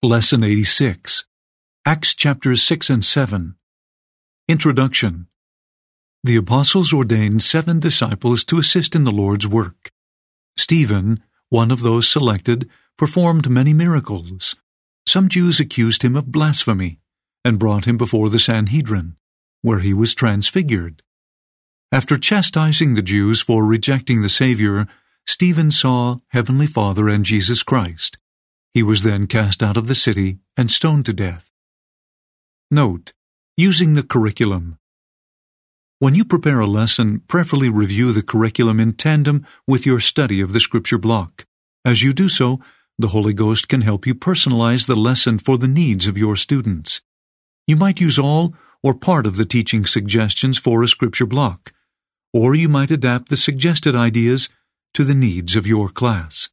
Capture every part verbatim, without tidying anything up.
Lesson eighty-six. Acts chapters six and seven. Introduction. The apostles ordained seven disciples to assist in the Lord's work. Stephen, one of those selected, performed many miracles. Some Jews accused him of blasphemy and brought him before the Sanhedrin, where he was transfigured. After chastising the Jews for rejecting the Savior, Stephen saw Heavenly Father and Jesus Christ. He was then cast out of the city and stoned to death. Note: using the curriculum. When you prepare a lesson, prayerfully review the curriculum in tandem with your study of the Scripture block. As you do so, the Holy Ghost can help you personalize the lesson for the needs of your students. You might use all or part of the teaching suggestions for a Scripture block, or you might adapt the suggested ideas to the needs of your class.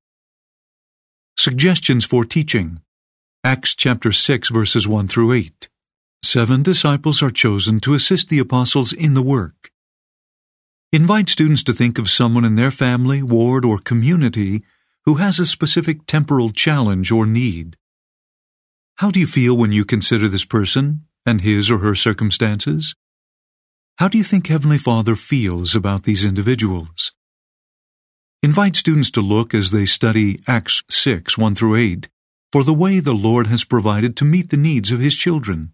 Suggestions for teaching. Acts chapter six verses one through eight. Seven disciples are chosen to assist the apostles in the work. Invite students to think of someone in their family, ward, or community who has a specific temporal challenge or need. How do you feel when you consider this person and his or her circumstances? How do you think Heavenly Father feels about these individuals? Invite students to look as they study Acts six, one through eight, for the way the Lord has provided to meet the needs of His children.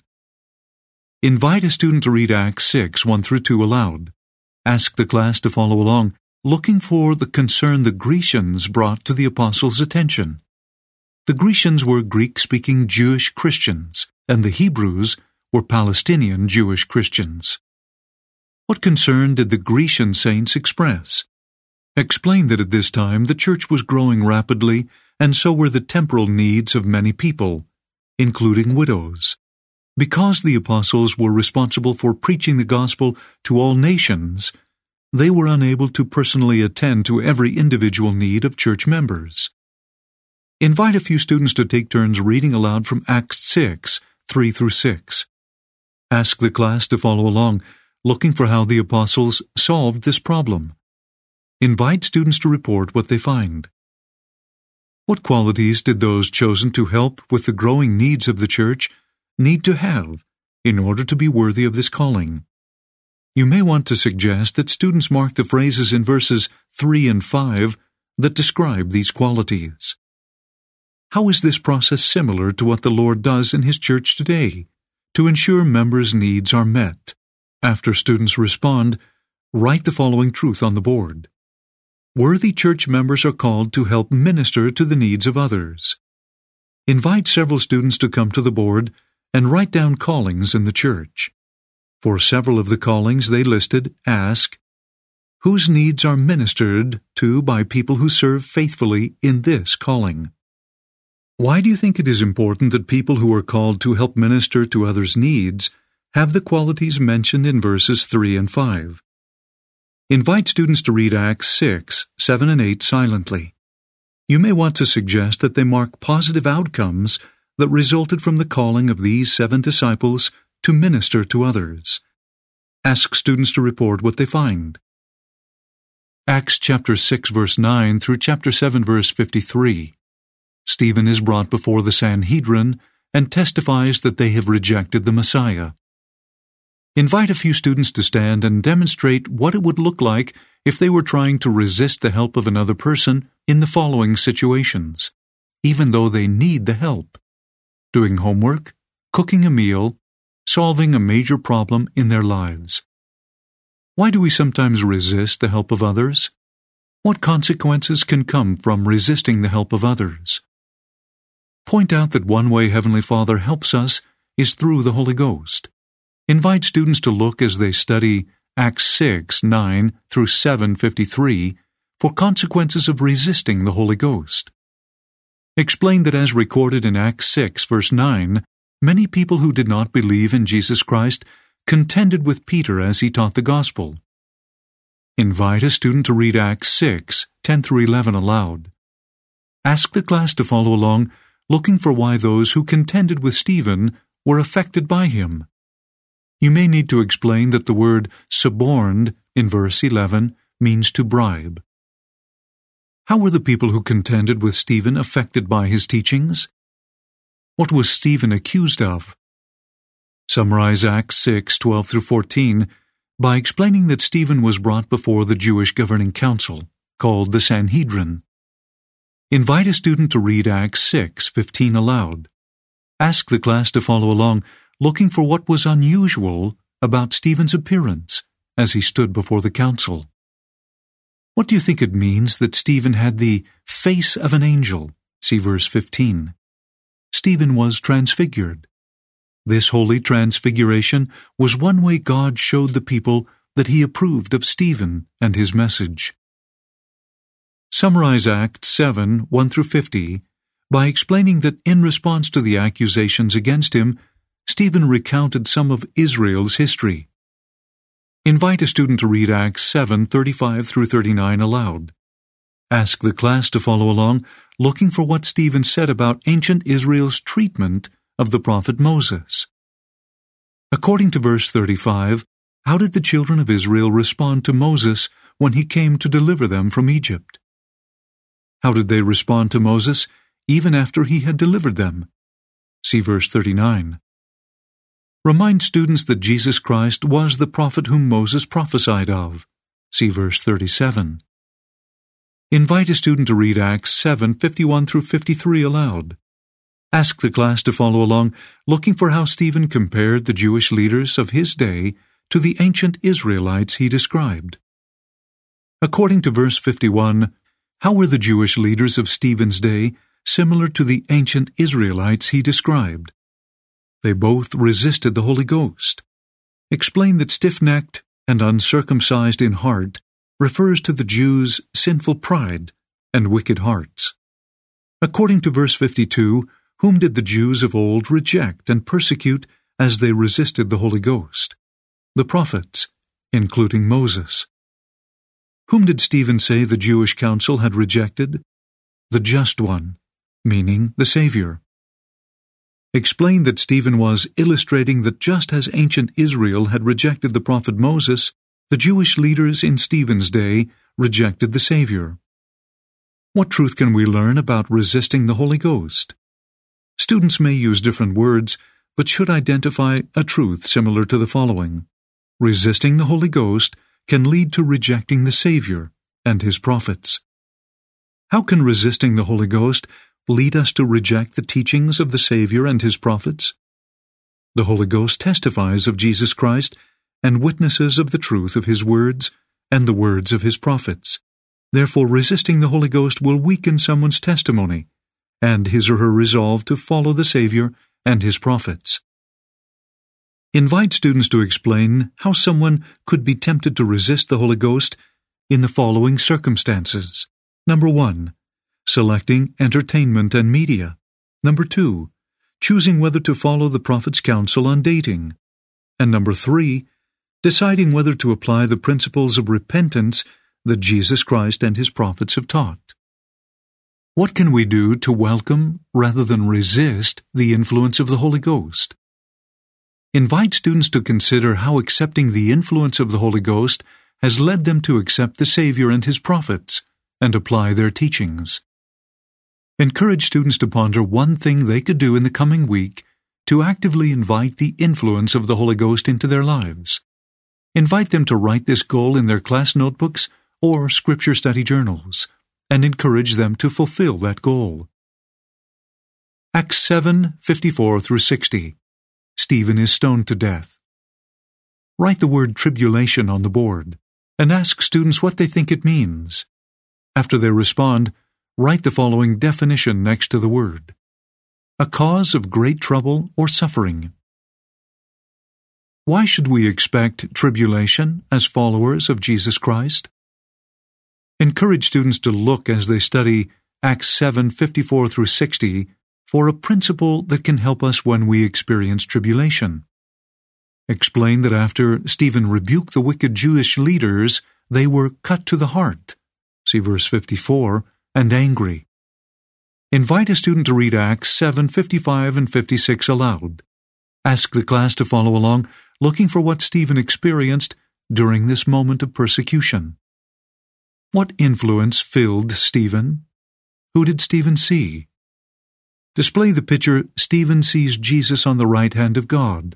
Invite a student to read Acts six, one through two aloud. Ask the class to follow along, looking for the concern the Grecians brought to the apostles' attention. The Grecians were Greek-speaking Jewish Christians, and the Hebrews were Palestinian Jewish Christians. What concern did the Grecian saints express? Explain that at this time the church was growing rapidly, and so were the temporal needs of many people, including widows. Because the apostles were responsible for preaching the gospel to all nations, they were unable to personally attend to every individual need of church members. Invite a few students to take turns reading aloud from Acts six, three through six. Ask the class to follow along, looking for how the apostles solved this problem. Invite students to report what they find. What qualities did those chosen to help with the growing needs of the church need to have in order to be worthy of this calling? You may want to suggest that students mark the phrases in verses three and five that describe these qualities. How is this process similar to what the Lord does in His church today to ensure members' needs are met? After students respond, write the following truth on the board. Worthy church members are called to help minister to the needs of others. Invite several students to come to the board and write down callings in the church. For several of the callings they listed, ask, whose needs are ministered to by people who serve faithfully in this calling? Why do you think it is important that people who are called to help minister to others' needs have the qualities mentioned in verses three and five? Invite students to read Acts six, seven and eight silently. You may want to suggest that they mark positive outcomes that resulted from the calling of these seven disciples to minister to others. Ask students to report what they find. Acts chapter six verse nine through chapter seven verse fifty-three. Stephen is brought before the Sanhedrin and testifies that they have rejected the Messiah. Invite a few students to stand and demonstrate what it would look like if they were trying to resist the help of another person in the following situations, even though they need the help: doing homework, cooking a meal, solving a major problem in their lives. Why do we sometimes resist the help of others? What consequences can come from resisting the help of others? Point out that one way Heavenly Father helps us is through the Holy Ghost. Invite students to look as they study Acts six, nine through seven fifty-three for consequences of resisting the Holy Ghost. Explain that as recorded in Acts six, verse nine, many people who did not believe in Jesus Christ contended with Peter as he taught the gospel. Invite a student to read Acts six, ten through eleven aloud. Ask the class to follow along, looking for why those who contended with Stephen were affected by him. You may need to explain that the word suborned in verse eleven means to bribe. How were the people who contended with Stephen affected by his teachings? What was Stephen accused of? Summarize Acts six, twelve through fourteen by explaining that Stephen was brought before the Jewish governing council, called the Sanhedrin. Invite a student to read Acts six, fifteen aloud. Ask the class to follow along, looking for what was unusual about Stephen's appearance as he stood before the council. What do you think it means that Stephen had the face of an angel? See verse fifteen. Stephen was transfigured. This holy transfiguration was one way God showed the people that he approved of Stephen and his message. Summarize Acts seven, one through fifty by explaining that in response to the accusations against him, Stephen recounted some of Israel's history. Invite a student to read Acts seven, thirty-five through thirty-nine aloud. Ask the class to follow along, looking for what Stephen said about ancient Israel's treatment of the prophet Moses. According to verse thirty-five, how did the children of Israel respond to Moses when he came to deliver them from Egypt? How did they respond to Moses even after he had delivered them? See verse thirty-nine. Remind students that Jesus Christ was the prophet whom Moses prophesied of. See verse thirty-seven. Invite a student to read Acts seven, fifty-one through fifty-three aloud. Ask the class to follow along, looking for how Stephen compared the Jewish leaders of his day to the ancient Israelites he described. According to verse fifty-one, how were the Jewish leaders of Stephen's day similar to the ancient Israelites he described? They both resisted the Holy Ghost. Explain that stiff-necked and uncircumcised in heart refers to the Jews' sinful pride and wicked hearts. According to verse fifty-two, whom did the Jews of old reject and persecute as they resisted the Holy Ghost? The prophets, including Moses. Whom did Stephen say the Jewish council had rejected? The Just One, meaning the Savior. Explain that Stephen was illustrating that just as ancient Israel had rejected the prophet Moses, the Jewish leaders in Stephen's day rejected the Savior. What truth can we learn about resisting the Holy Ghost? Students may use different words, but should identify a truth similar to the following. Resisting the Holy Ghost can lead to rejecting the Savior and His prophets. How can resisting the Holy Ghost lead us to reject the teachings of the Savior and His prophets? The Holy Ghost testifies of Jesus Christ and witnesses of the truth of His words and the words of His prophets. Therefore, resisting the Holy Ghost will weaken someone's testimony and his or her resolve to follow the Savior and His prophets. Invite students to explain how someone could be tempted to resist the Holy Ghost in the following circumstances. Number one, selecting entertainment and media. Number two, choosing whether to follow the prophet's counsel on dating. And number three, deciding whether to apply the principles of repentance that Jesus Christ and His prophets have taught. What can we do to welcome rather than resist the influence of the Holy Ghost? Invite students to consider how accepting the influence of the Holy Ghost has led them to accept the Savior and His prophets and apply their teachings. Encourage students to ponder one thing they could do in the coming week to actively invite the influence of the Holy Ghost into their lives. Invite them to write this goal in their class notebooks or scripture study journals, and encourage them to fulfill that goal. Acts seven, fifty-four through sixty. Stephen is stoned to death. Write the word tribulation on the board, and ask students what they think it means. After they respond, write the following definition next to the word. A cause of great trouble or suffering. Why should we expect tribulation as followers of Jesus Christ? Encourage students to look as they study Acts seven, fifty-four through sixty for a principle that can help us when we experience tribulation. Explain that after Stephen rebuked the wicked Jewish leaders, they were cut to the heart. See verse fifty-four, and angry. Invite a student to read Acts seven, fifty-five and fifty-six aloud. Ask the class to follow along, looking for what Stephen experienced during this moment of persecution. What influence filled Stephen? Who did Stephen see? Display the picture Stephen sees Jesus on the right hand of God.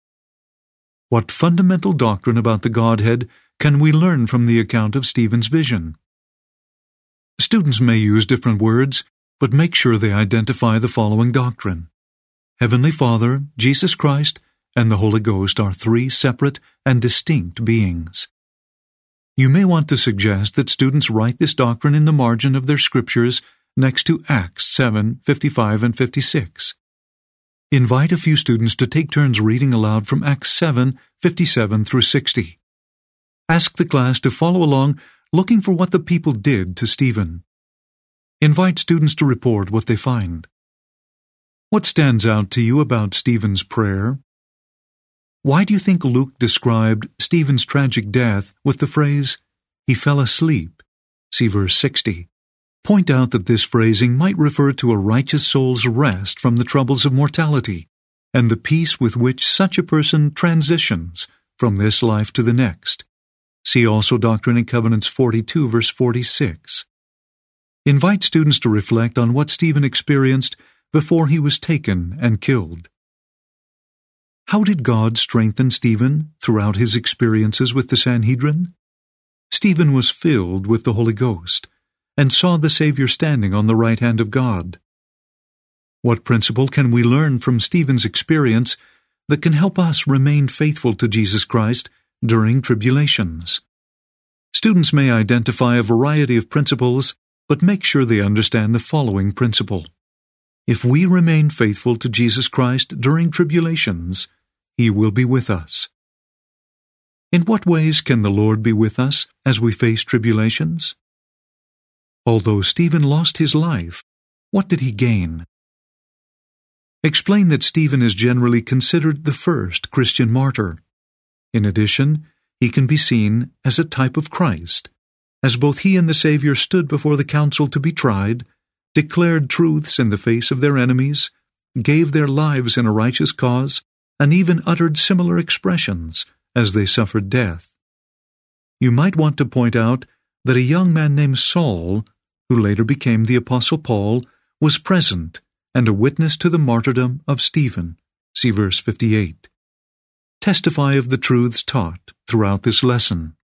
What fundamental doctrine about the Godhead can we learn from the account of Stephen's vision? Students may use different words, but make sure they identify the following doctrine. Heavenly Father, Jesus Christ, and the Holy Ghost are three separate and distinct beings. You may want to suggest that students write this doctrine in the margin of their scriptures next to Acts seven, fifty-five and fifty-six. Invite a few students to take turns reading aloud from Acts seven, fifty-seven through sixty. Ask the class to follow along, looking for what the people did to Stephen. Invite students to report what they find. What stands out to you about Stephen's prayer? Why do you think Luke described Stephen's tragic death with the phrase, "He fell asleep"? See verse sixty. Point out that this phrasing might refer to a righteous soul's rest from the troubles of mortality, and the peace with which such a person transitions from this life to the next. See also Doctrine and Covenants forty-two, verse forty-six. Invite students to reflect on what Stephen experienced before he was taken and killed. How did God strengthen Stephen throughout his experiences with the Sanhedrin? Stephen was filled with the Holy Ghost and saw the Savior standing on the right hand of God. What principle can we learn from Stephen's experience that can help us remain faithful to Jesus Christ during tribulations? Students may identify a variety of principles, but make sure they understand the following principle. If we remain faithful to Jesus Christ during tribulations, He will be with us. In what ways can the Lord be with us as we face tribulations? Although Stephen lost his life, what did he gain? Explain that Stephen is generally considered the first Christian martyr. In addition, he can be seen as a type of Christ, as both he and the Savior stood before the council to be tried, declared truths in the face of their enemies, gave their lives in a righteous cause, and even uttered similar expressions as they suffered death. You might want to point out that a young man named Saul, who later became the Apostle Paul, was present and a witness to the martyrdom of Stephen. See verse fifty-eight. Testify of the truths taught throughout this lesson.